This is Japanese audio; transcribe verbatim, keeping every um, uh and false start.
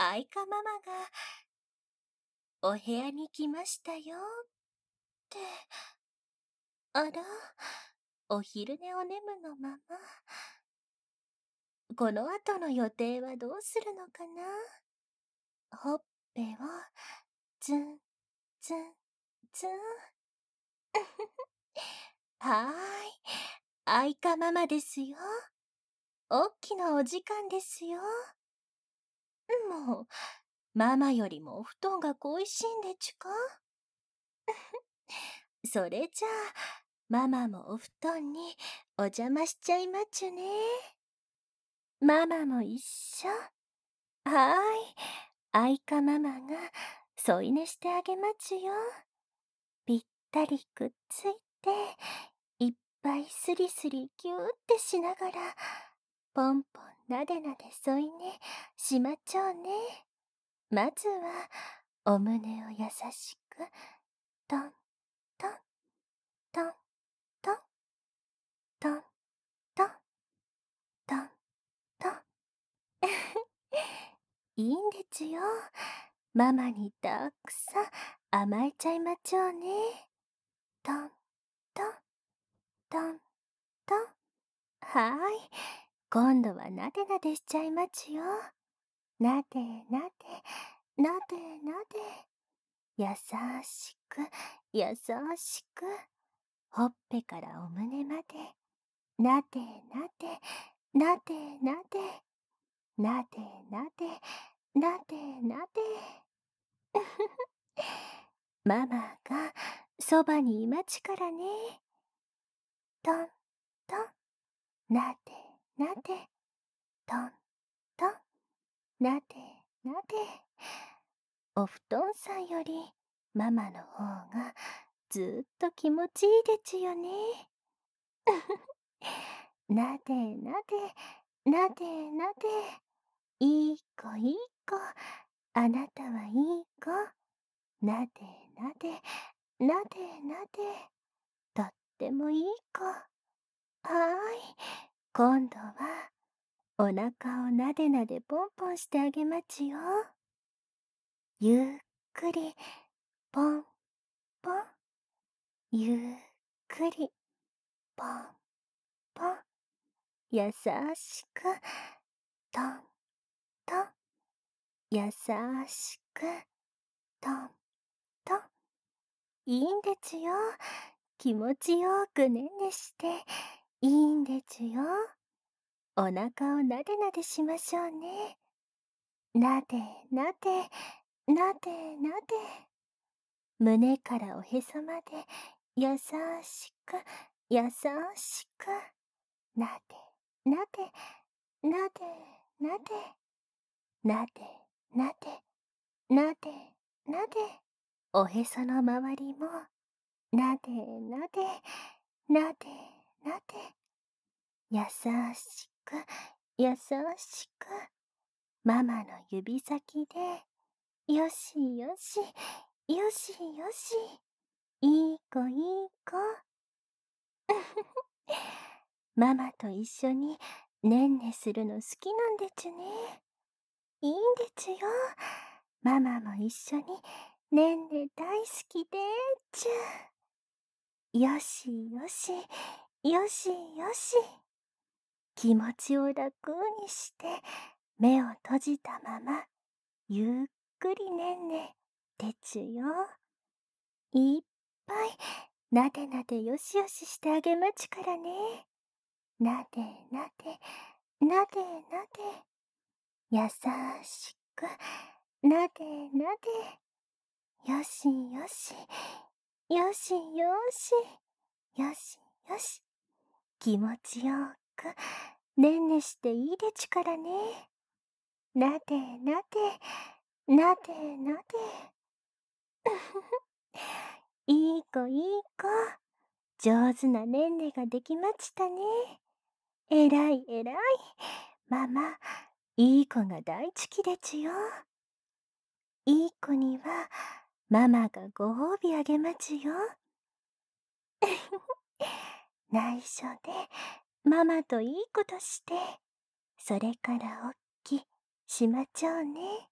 愛花ママが、お部屋に来ましたよって。あら、お昼寝を眠のまま。この後の予定はどうするのかな。ほっぺを、ツン、ツン、ツン。はーい、愛花ママですよ。おっきなお時間ですよ。もう、ママよりもお布団が恋しいんでちゅか。それじゃあ、ママもお布団にお邪魔しちゃいまちゅね。ママも一緒。はーい、愛花ママが添い寝してあげまちゅよ。ぴったりくっついて、いっぱいスリスリぎゅーってしながら、ポンポンなでなで添い寝しまちょうね。まずは、お胸を優しく、トン、トン、トン、トン、トン、トン、トン、トン。いいんでちゅよ。ママにたくさん甘えちゃいまちょうね。トン、トン、トン、トン。はーい。今度はなでなでしちゃいまちよ。なでなで、なでなで。優しく、優しく。ほっぺからお胸まで。なでなで、なでなで。なでなで、なでなで。ママがそばにいまちからね。トン、トン、なでなで。トン、トン、なでなで。お布団さんよりママの方がずーっと気持ちいいでちゅよね。なでなで、なでなで。いい子いい子。あなたはいい子。なでなで、なでなで。とってもいい子。はーい。今度はお腹をなでなでポンポンしてあげまちよ。ゆっくりポンポン。ゆっくりポンポン。優しくトントン。優しくトントン。いいんでちゅよ。気持ちよくねんねして、いいんでちゅよ。お腹をなでなでしましょうね。なでなで、なでなで。胸からおへそまで、優しく、優しく。なで、なで、なで、なで。なで、なで、なで、なで。おへそのまわりも、なで、なで、なで、なで。優しく、優しく。ママの指先で、よしよし、よしよし。いい子いい子。ママと一緒にねんねするの好きなんでちゅね。いいんでちゅよ。ママも一緒にねんね大好きでちゅ。よしよし、よしよし。気持ちを楽にして目を閉じたままゆっくりねんねでちゅよ。いっぱいなでなでよしよししてあげまちからね。なでなで、なでなで。優しく、なでなで。よしよし、よしよし、よしよし。気持ちよく、ねんねしていいでちゅからね。なでなで、なでなで。いい子いい子。上手なねんねができましたね。えらいえらい。ママ、いい子が大好きでちゅよ。いい子には、ママがご褒美あげまちゅよ。内緒で、ママといいことして、それからおっきしまちょうね。